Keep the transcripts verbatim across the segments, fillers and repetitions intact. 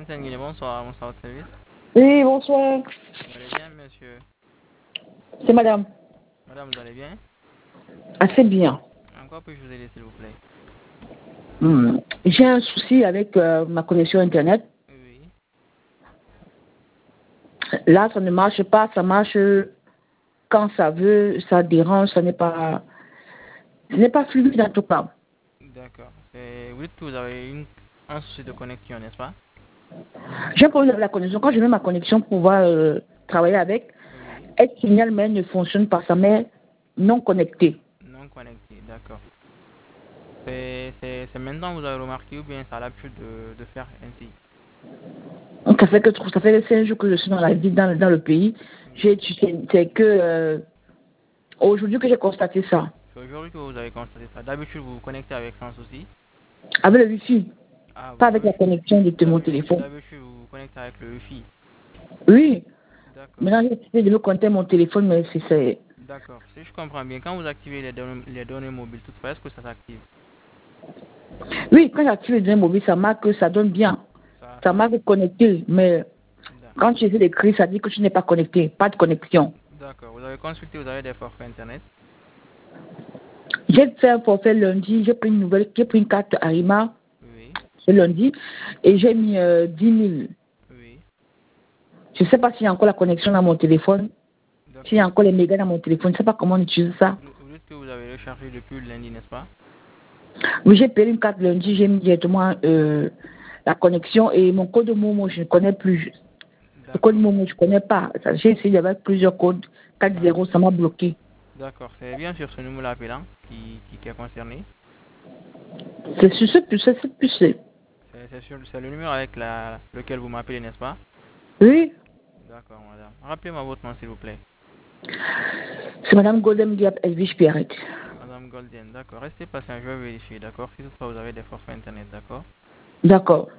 Tenguine, bonsoir, bonsoir au service. Oui, bonsoir. Vous allez bien, monsieur? C'est madame. Madame, vous allez bien? Assez bien. En quoi puis-je vous aider, s'il vous plaît? Hmm. J'ai un souci avec euh, ma connexion Internet. Oui. Là, ça ne marche pas. Ça marche quand ça veut. Ça dérange. Ça n'est pas... Ce n'est pas fluide en tout cas. D'accord. C'est- Vous dites que vous avez une... un souci de connexion, n'est-ce pas? J'ai un problème avec la connexion. Quand je mets ma connexion pour pouvoir euh, travailler avec, Oui. elle signale mais elle ne fonctionne pas. Ça met non connecté. Non connecté, d'accord. C'est c'est- c'est maintenant que vous avez remarqué ou bien ça a l'habitude de, de faire ainsi? Donc ça fait que ça fait cinq jours que je suis dans la vie dans, dans le pays. Oui. J'ai c'est que euh, aujourd'hui que j'ai constaté ça. C'est aujourd'hui que vous avez constaté ça. D'habitude, vous vous connectez avec sans souci. Avec le wifi, Ah, pas vous avec la d'habitude, connexion de mon d'habitude, téléphone. d'habitude, vous vous connectez avec le Wi-Fi. Oui. D'accord. Maintenant, j'ai essayé de me connecter mon téléphone, mais c'est... c'est- D'accord. Si je comprends bien, quand vous activez les données, les données mobiles, toutefois, est-ce que ça s'active? Oui, quand j'active les données mobiles, ça marque que ça donne bien. Ça, Ça ça... marque connecté, mais D'a- quand tu essaies d'écrire, ça dit que tu n'es pas connecté, pas de connexion. D'accord. Vous avez consulté, vous avez des forfaits Internet? J'ai fait un forfait lundi, j'ai pris une nouvelle, j'ai pris une carte Arima Oui. ce lundi et j'ai mis euh, dix mille. Oui. Je ne sais pas s'il y a encore la connexion dans mon téléphone, s'il y a D'accord. encore les mégas dans mon téléphone, je ne sais pas comment on utilise ça. Vous, vous dites que vous avez rechargé depuis le lundi, n'est-ce pas? Oui, j'ai payé une carte lundi, j'ai mis directement euh, la connexion et mon code Momo, je ne connais plus. Le code D'accord. Momo, je ne connais pas. Ça, j'ai essayé avec plusieurs codes. quatre Ah, zéro, ça m'a bloqué. d'accord. C'est bien sûr ce numéro appelant qui, qui, qui est concerné. C'est sur ce plus, c'est plus. C'est- C'est c'est sur- c'est le numéro avec la, lequel vous m'appelez, n'est-ce pas? Oui, D'accord, madame. Rappelez-moi votre nom, s'il vous plaît. c'est Madame Golden Gap Elvige Pierrette. Madame Golden, d'accord. Restez patient, je vais vérifier, d'accord? Si toutefois vous avez des forfaits Internet, d'accord? D'accord.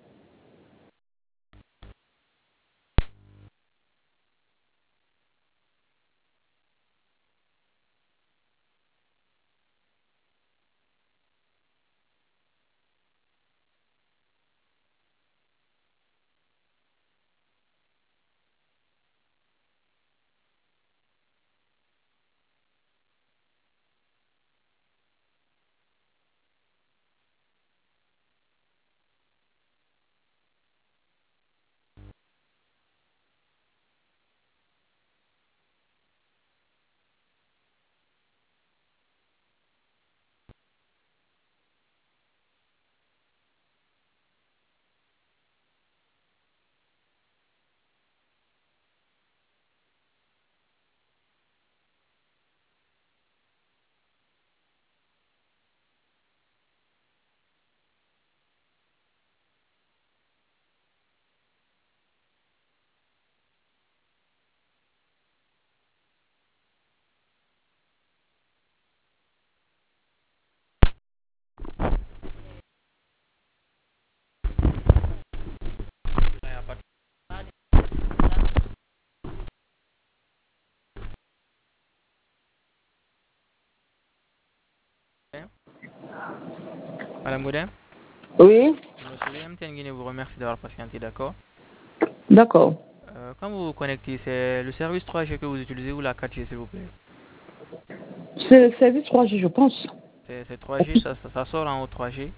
Madame Godin, Oui, monsieur William Tenguine vous remercie d'avoir patienté, d'accord? d'accord. Euh, quand vous vous connectez, c'est le service trois G que vous utilisez ou la quatre G, s'il vous plaît? C'est le service trois G, je pense. C'est c'est trois G, ça, ça, ça sort en haut trois G.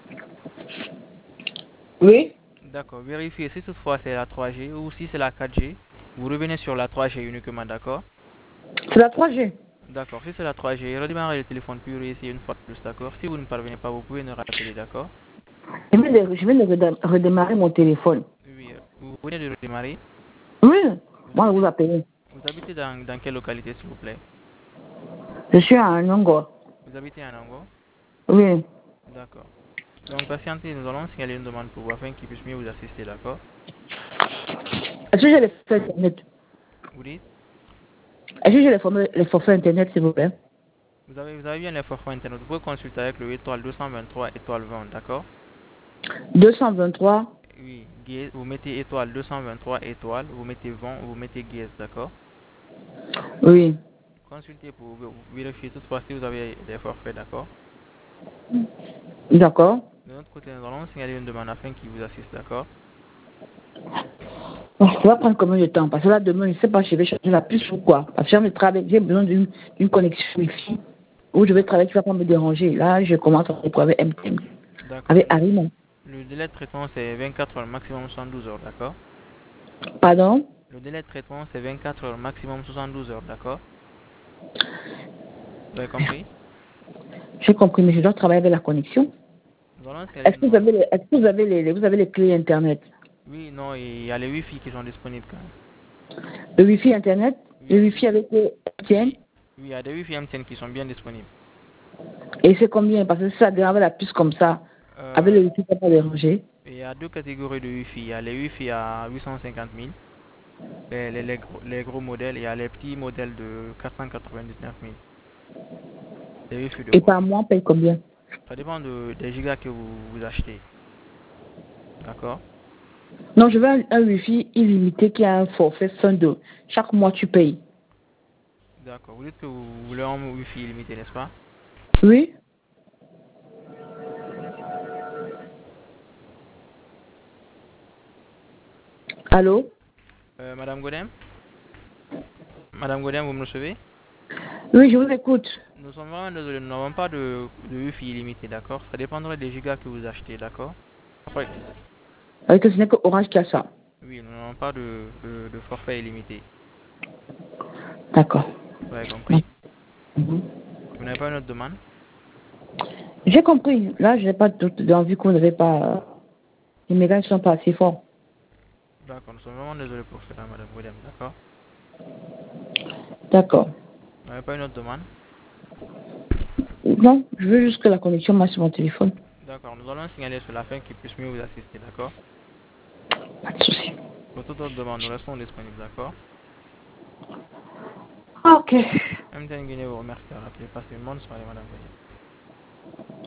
Oui, D'accord, vérifiez si toutefois c'est la trois G ou si c'est la quatre G. Vous revenez sur la trois G uniquement, d'accord? c'est la trois G. D'accord, si c'est la trois G, redémarrez le téléphone puis réessayez une fois de plus, d'accord? Si vous ne parvenez pas, vous pouvez nous rappeler, d'accord? Je viens de, je viens de redé- redémarrer mon téléphone. Oui, euh, vous venez de redémarrer. Oui, Vous moi, je habitez, vous appelle. vous habitez dans, dans quelle localité, s'il vous plaît? Je suis à Nongo. Vous habitez à Nango? Oui. D'accord. Donc, patientez, nous allons signaler une demande pour vous afin qu'il puisse mieux vous assister, d'accord? Est-ce que j'ai les forfaits Internet? Vous dites? Est-ce que j'ai les forfaits, les forfaits Internet, s'il vous plaît? Vous avez, vous avez bien les forfaits internet. Vous pouvez consulter avec le étoile deux cent vingt-trois étoile vingt, d'accord? deux cent vingt-trois. Oui, guise, vous mettez étoile deux cent vingt-trois étoile, vous mettez vingt, vous mettez guise, d'accord? Oui. Consultez pour vous vérifier toutefois si vous avez des forfaits, d'accord? D'accord. De notre côté, nous allons signaler une demande afin qu'il vous assiste, d'accord? Bon, ça va prendre combien de temps? Parce que là, demain, je ne sais pas, je vais changer la puce ou quoi. Parce que j'ai travail, j'ai besoin d'une d'une connexion Wi-Fi où je vais travailler qui ne va pas me déranger. Là, je commence à travailler avec M T N, D'accord. avec Le, Arima. le délai de traitement, c'est vingt-quatre heures, maximum soixante-douze heures, d'accord? Pardon? Le délai de traitement, c'est vingt-quatre heures, maximum soixante-douze heures, d'accord? Vous avez compris? J'ai compris, mais je dois travailler avec la connexion. Nous allons signaler, Est-ce que nous vous avez allons- les, est-ce que vous avez les, vous avez les clés Internet? Oui, non, il y a les Wi-Fi qui sont disponibles quand même. Le Wi-Fi Internet? Le Oui, Wi-Fi avec le M T N? oui, oui, il y a des Wi-Fi M T N qui sont bien disponibles. Et c'est combien? Parce que si ça dérange la puce comme ça, avec Euh, le Wi-Fi, ça va pas déranger. il y a deux catégories de Wi-Fi. Il y a les Wi-Fi à huit cent cinquante mille, les, les, les gros, les gros modèles, et il y a les petits modèles de quatre cent quatre-vingt-dix-neuf mille. Les Wi-Fi de Et poste. par mois, on paye combien? Ça dépend de, des gigas que vous, vous achetez. D'accord? Non, je veux un, un Wi-Fi illimité qui a un forfait fin de. Chaque mois, tu payes. D'accord. Vous dites que vous voulez un Wi-Fi illimité, n'est-ce pas? Oui? Allô? Euh, Madame Godem? Madame Godem, vous me recevez? Oui, je vous écoute. Nous sommes vraiment désolés, nous n'avons pas de, de Wi-Fi illimité, d'accord? Ça dépendrait des gigas que vous achetez, d'accord? Après, Parce que ce n'est que Orange qui a ça. oui, nous n'avons pas de, de, de forfait illimité. D'accord. Vous avez compris? Mhm. Vous n'avez pas une autre demande? J'ai compris. Là, je n'ai pas d'autre- d'envie que vous n'avez pas. Les mégas ne sont pas assez forts. D'accord, nous sommes vraiment désolés pour cela, Madame Godem, d'accord? D'accord. Vous n'avez pas une autre demande? Non, je veux juste que la connexion marche sur mon téléphone. D'accord, nous allons signaler sur la fin qu'ils puissent mieux vous assister, d'accord? Pas de souci. Pour toute autre demande, nous restons disponibles, d'accord? Ok. M T N Guinée vous remercie de rappeler. Passez une bonne soirée, Madame Godem.